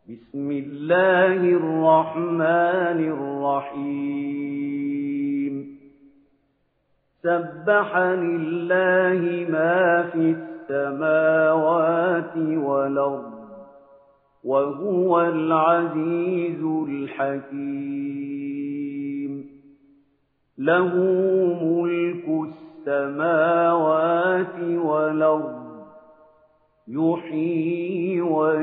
بسم الله الرحمن الرحيم سبح لله ما في السماوات والأرض وهو العزيز الحكيم له ملك السماوات والأرض يحيي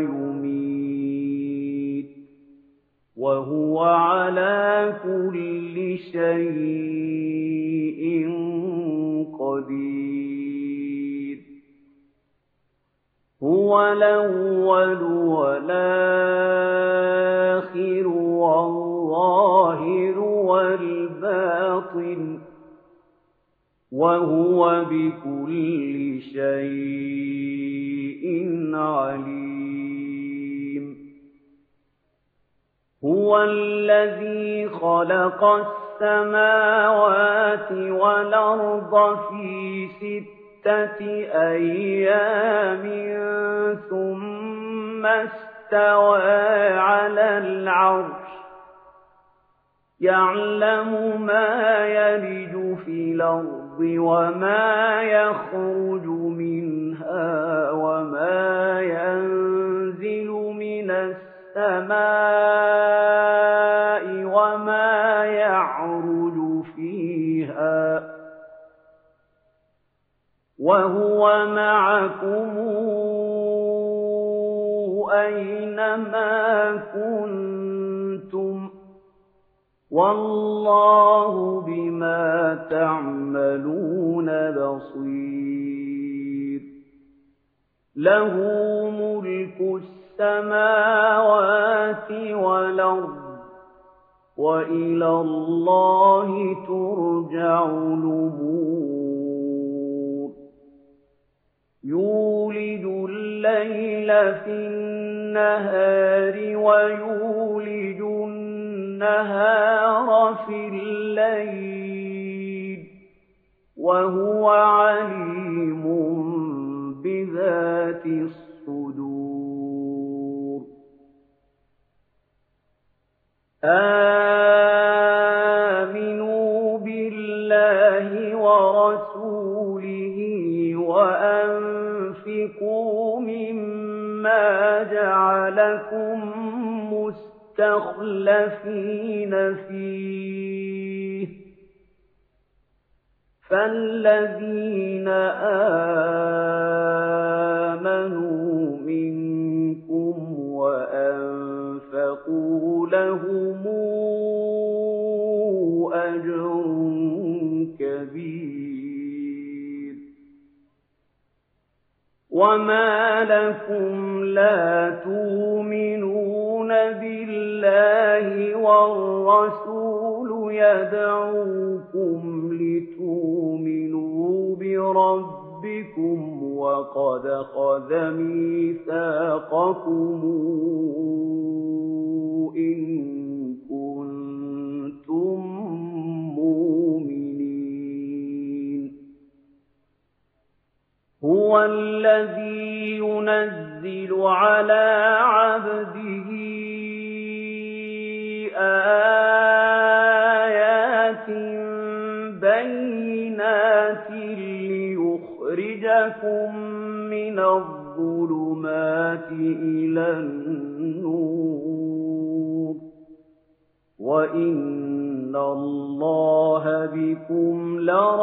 ويميت وهو على كل شيء قدير هو الأول والآخر والظاهر والباطن وهو بكل شيء عليم هو الذي خلق السماوات والأرض في 6 أيام ثم استوى على العرش يعلم ما يلج في الأرض وما يخرج منها وما ينزل من السماء وما يعرج فيها وهو معكم أينما كنتم والله بما تعملون بصير له ملك السماوات والأرض وإلى الله ترجع الأمور يولج الليل في النهار ويولج النهار في الليل وهو عليم بذات الصدور آمنوا بالله ورسوله وأنفقوا مما جعلكم مستخلفين فيه فالذين آمنوا منكم وأنفقوا لهم أجر كبير وما لكم لا تؤمنون بالله والرسول يدعوكم لتؤمنوا بربكم وقد أخذ ميثاقكم إن كنتم مؤمنين هو الذي ينزل على عبده آيات بينات ليخرجكم من الظلمات إلى النور وإن الله بكم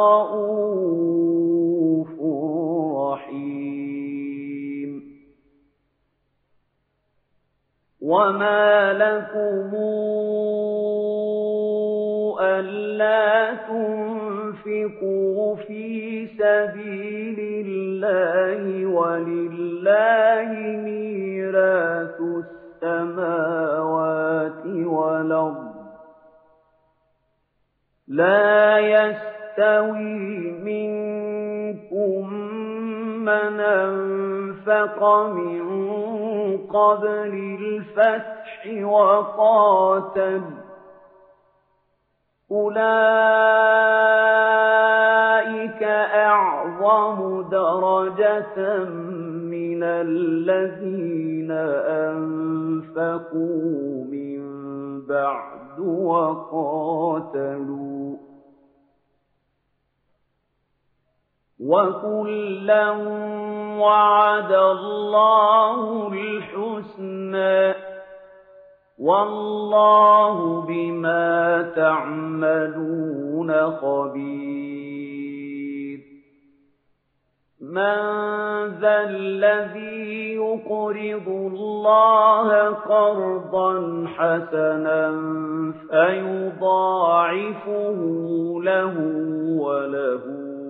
لرءوف رحيم وما لكم ألا تنفقوا في سبيل الله ولله ميراث السماوات والأرض لا يستوي منكم من أنفق من قبل الفتح وقاتل أولئك أعظم درجة من الذين أنفقوا أنفقوا من بعد وقاتلوا وكلا وعد الله الحسنى والله بما تعملون خبير من ذا الذي يقرض الله قرضا حسنا فيضاعفه له وله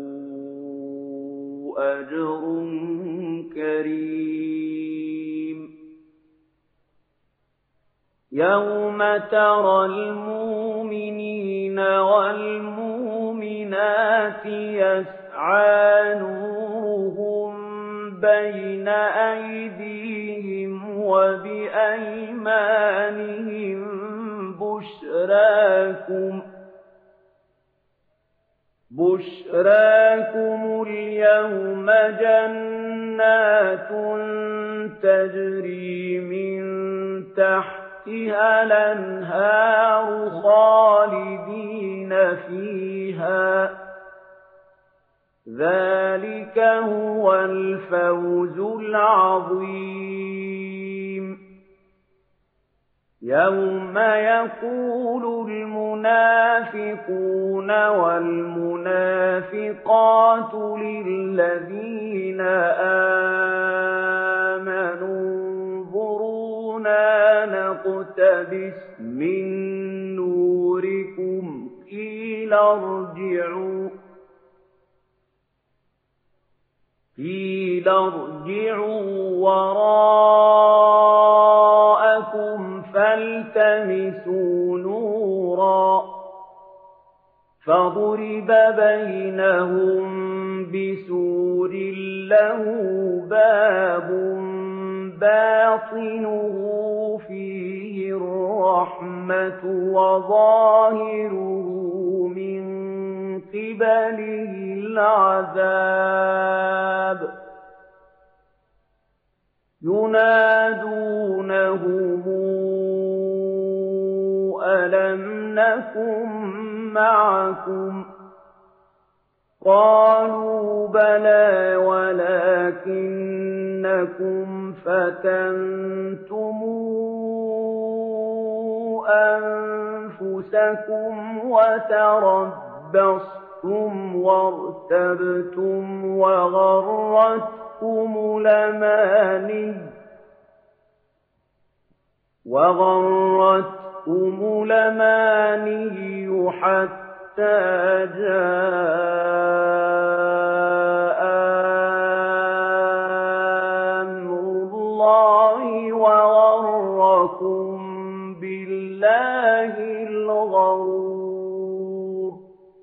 أجر كريم يوم ترى المؤمنين والمؤمنات يسعى نورهم بين أيديهم وبأيمانهم بشراكم اليوم جنات تجري من تحتها الأنهار خالدين فيها ذلك هو الفوز العظيم يوم يقول المنافقون والمنافقات للذين آمنوا انظرونا نقتبس من نوركم قيل ارجعوا وراءكم فالتمسوا نورا فضرب بينهم بسور له باب باطنه فيه الرحمة وظاهره من قبله العذاب ينادونهم ألم نكن معكم قالوا بلى ولكنكم فتنتم أنفسكم وتربصتم وارتبتم وغرتكم الأماني حتى جاء أمر الله وغركم بالله الغرور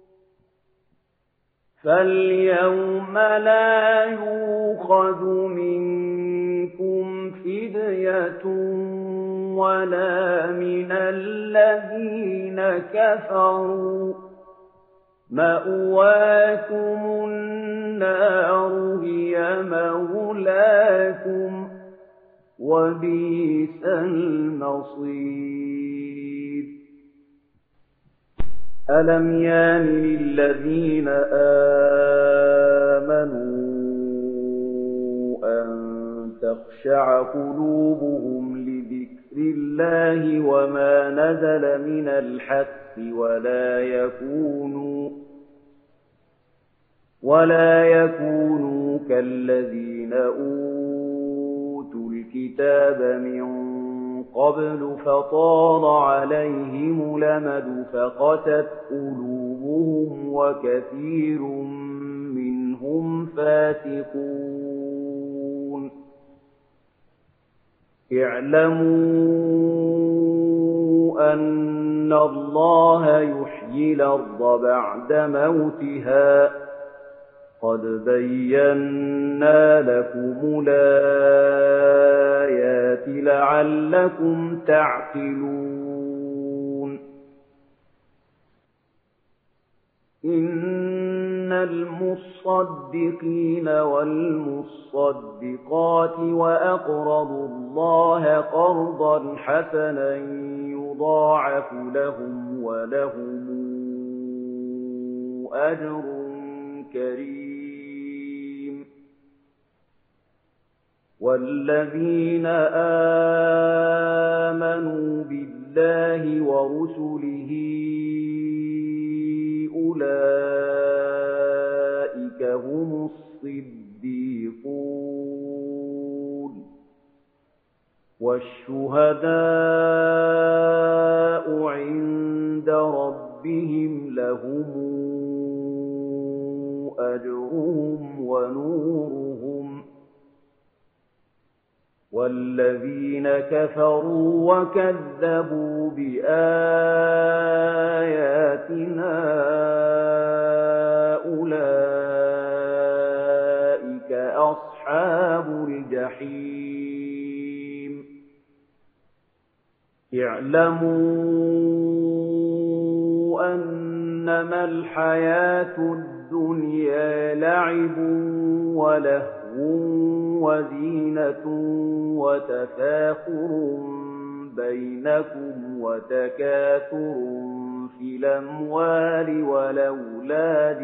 فاليوم لا يؤخذ منكم فدية ولا من الذين كفروا مأواكم النار هي مولاكم وبئس المصير ألم يان للذين آمنوا أن تخشع قلوبهم لذكر الله وما نزل من الحق ولا يكونوا كالذين أوتوا الكتاب من قبل فطال عليهم الأمد فقست قلوبهم وكثير منهم فاسقون اعلموا أن الله يحيي الأرض بعد موتها قد بينا لكم الآيات لعلكم تعقلون إن المصرفين والمصدقين والمصدقات وأقرضوا الله قرضا حسنا يضاعف لهم ولهم أجر كريم. والذين آمنوا بالله ورسله أولئك هم الصديقون والشهداء عند ربهم لهم أجرهم ونورهم. والذين كفروا وكذبوا بآياتنا أولئك أصحاب الجحيم. اعلموا أنما الحياة الدنيا لعب ولهو وزينة وتفاخر بينكم وتكاثر في الأموال والأولاد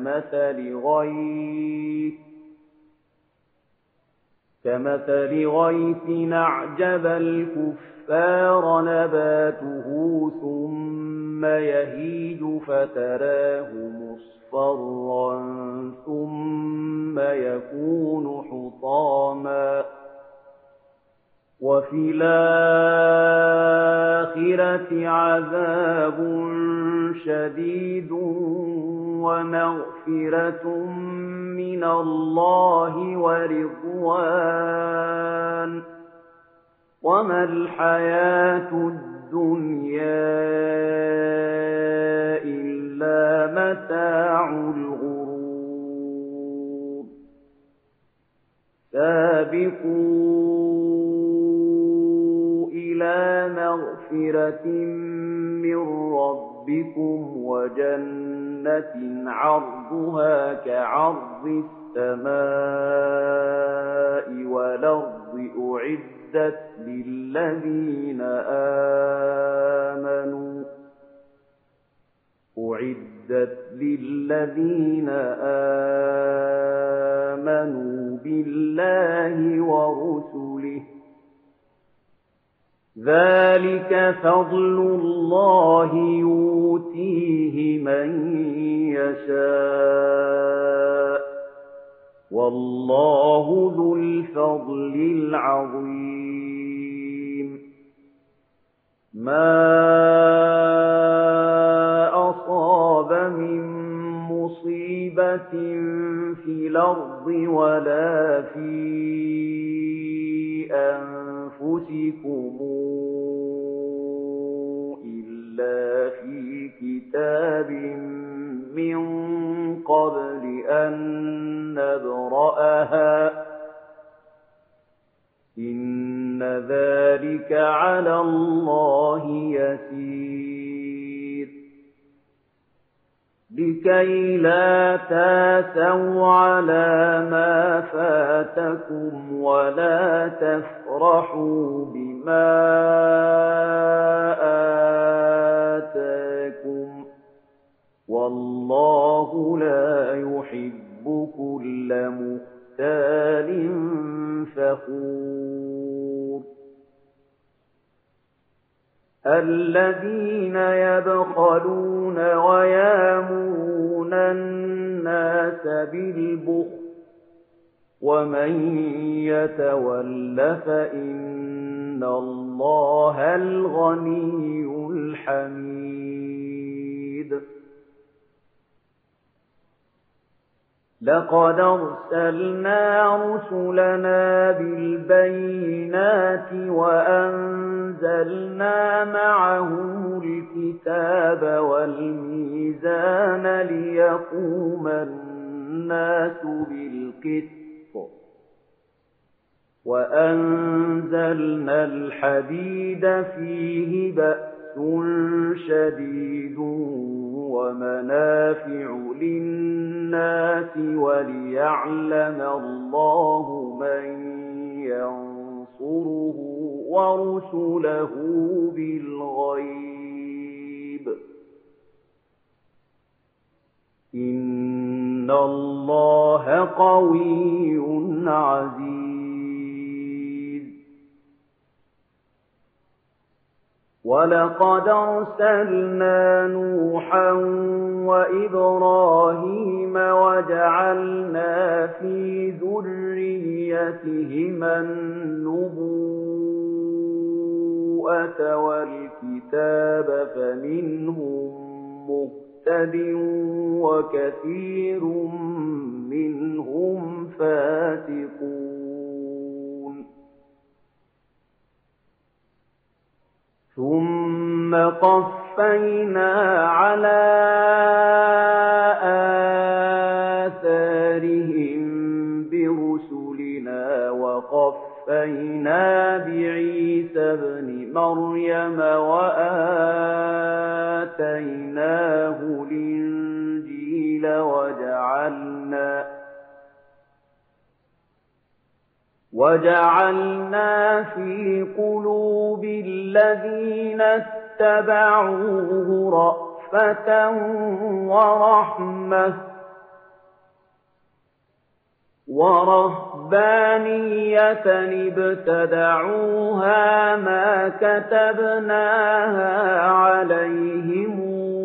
كمثل غيث أعجب الكفار نباته ثم يهيج فتراه مصفرا ثم يكون حطاما وفي الآخرة عذاب شديد ومغفرة من الله ورضوان وما الحياة الدنيا إلا متاع الغرور. سابقوا إلى مغفرة من ربكم وجنة عرضها كعرض السماء والأرض أعدت للذين آمنوا بالله ورسله. ذلك فضل الله يؤتيه من يشاء والله ذو الفضل العظيم. ما أصاب من مصيبة في الأرض ولا في أنفسكم إلا في كتاب من قبل أن نبرأها إن ذلك على الله يسير. لكي لا تأسوا على ما فاتكم ولا تفرحوا بما آتاكم والله لا يحب كل مختال فخور. الذين يبخلون ويأمرون الناس بالبخل ومن يتول فإن الله الغني الحميد. لقد أرسلنا رسلنا بالبينات وأنزلنا معهم الكتاب والميزان ليقوم الناس بالقسط وأنزلنا الحديد فيه بأس شديد ومنافع للناس وليعلم الله من ينصره ورسله بالغيب إن الله قوي عزيز ولقد أرسلنا نوحا وإبراهيم وجعلنا في ذريتهما النبوءة والكتاب فمنهم مهتد وكثير منهم فاسقون ثم قفينا على آثارهم برسلنا وقفينا بعيسى ابن مريم وآتيناه الإنجيل وجعلنا في قلوب الذين اتبعوه رأفة ورحمة ورهبانية ابتدعوها ما كتبناها عليهم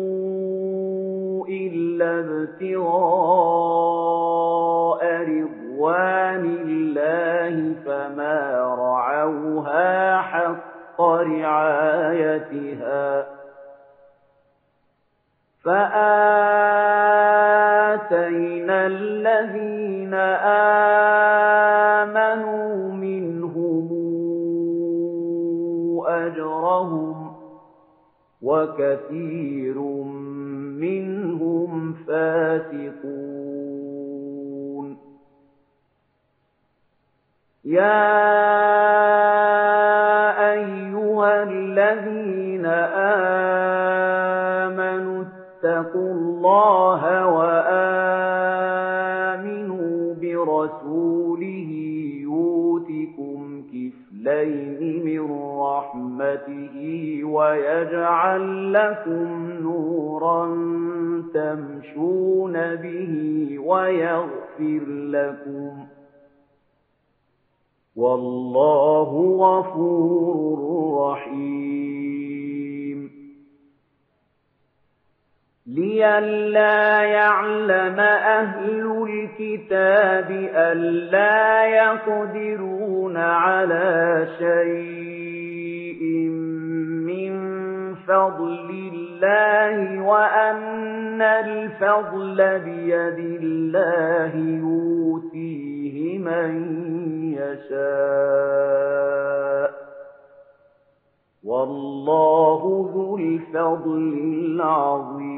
إلا ابتغاء رضوان الله فما رعوها حق رعايتها فآتينا الذين آمنوا منهم أجرهم وكثير منهم فاسقون يا أيها الذين آمنوا اتقوا الله وآمنوا برسوله يؤتكم كفلين من رحمته ويجعل لكم نورا تمشون به ويغفر لكم والله غفور رحيم لئلا يعلم أهل الكتاب ألا يقدرون على شيء من فضل الله وأن الفضل بيد الله يؤتيه من يشاء والله ذو الفضل العظيم